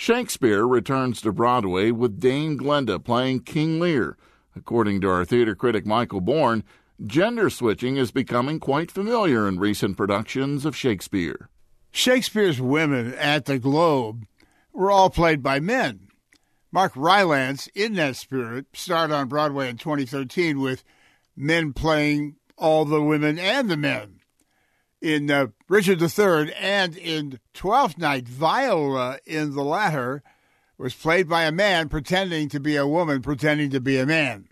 Shakespeare returns to Broadway with Dame Glenda playing King Lear. According to our theater critic Michael Bourne, gender switching is becoming quite familiar in recent productions of Shakespeare. Shakespeare's women at the Globe were all played by men. Mark Rylance, in that spirit, starred on Broadway in 2013 with men playing all the women and the men. In Richard III and in Twelfth Night, Viola in the latter was played by a man pretending to be a woman pretending to be a man.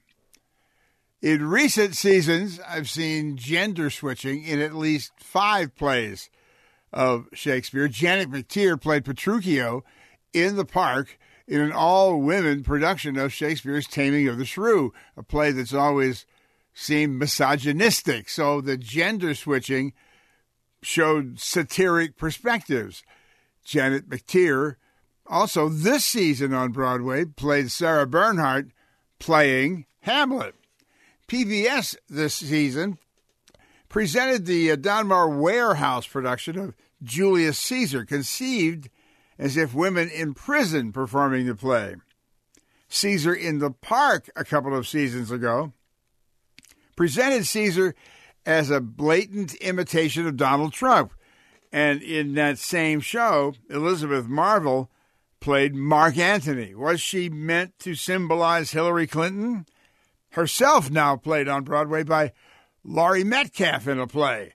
In recent seasons, I've seen gender switching in at least 5 plays of Shakespeare. Janet McTeer played Petruchio in the Park in an all-women production of Shakespeare's Taming of the Shrew, a play that's always seemed misogynistic. So the gender switching showed satiric perspectives. Janet McTeer, also this season on Broadway, played Sarah Bernhardt playing Hamlet. PBS this season presented the Donmar Warehouse production of Julius Caesar, conceived as if women in prison performing the play. Caesar in the Park, a couple of seasons ago, presented Caesar as a blatant imitation of Donald Trump. And in that same show, Elizabeth Marvel played Mark Antony. Was she meant to symbolize Hillary Clinton? Herself now played on Broadway by Laurie Metcalf in a play.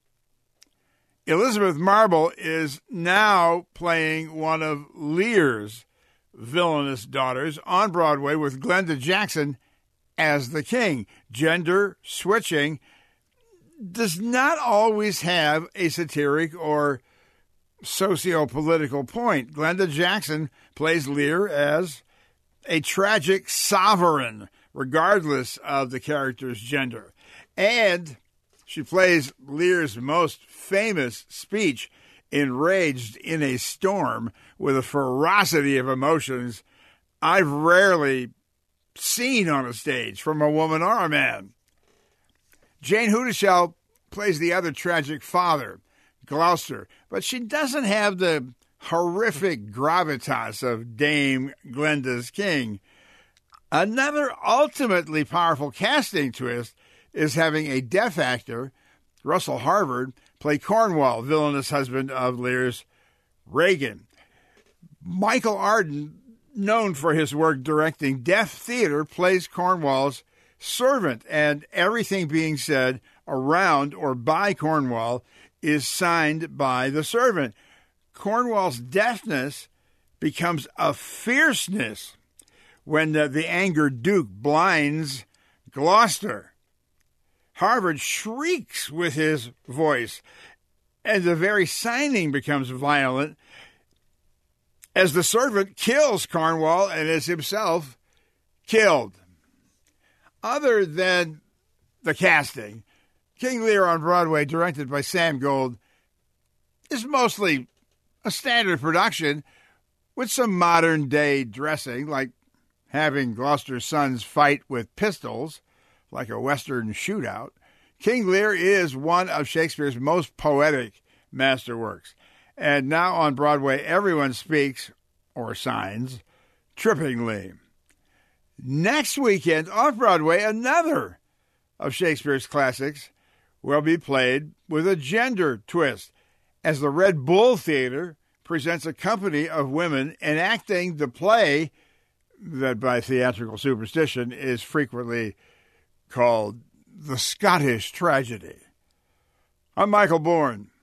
Elizabeth Marvel is now playing one of Lear's villainous daughters on Broadway with Glenda Jackson as the king. Gender switching does not always have a satiric or socio-political point. Glenda Jackson plays Lear as a tragic sovereign, regardless of the character's gender. And she plays Lear's most famous speech, Enraged in a Storm, with a ferocity of emotions I've rarely seen on a stage from a woman or a man. Jane Hudeshell plays the other tragic father, Gloucester, but she doesn't have the horrific gravitas of Dame Glenda's king. Another ultimately powerful casting twist is having a deaf actor, Russell Harvard, play Cornwall, villainous husband of Lear's Regan. Michael Arden, known for his work directing deaf theater, plays Cornwall's servant, and everything being said around or by Cornwall is signed by the servant. Cornwall's deafness becomes a fierceness when the angered Duke blinds Gloucester. Harvard shrieks with his voice, and the very signing becomes violent as the servant kills Cornwall and is himself killed. Other than the casting, King Lear on Broadway, directed by Sam Gold, is mostly a standard production with some modern-day dressing, like having Gloucester's sons fight with pistols, like a Western shootout. King Lear is one of Shakespeare's most poetic masterworks. And now on Broadway, everyone speaks, or signs, trippingly. Next weekend, off-Broadway, another of Shakespeare's classics will be played with a gender twist, as the Red Bull Theater presents a company of women enacting the play that by theatrical superstition is frequently called The Scottish Tragedy. I'm Michael Bourne.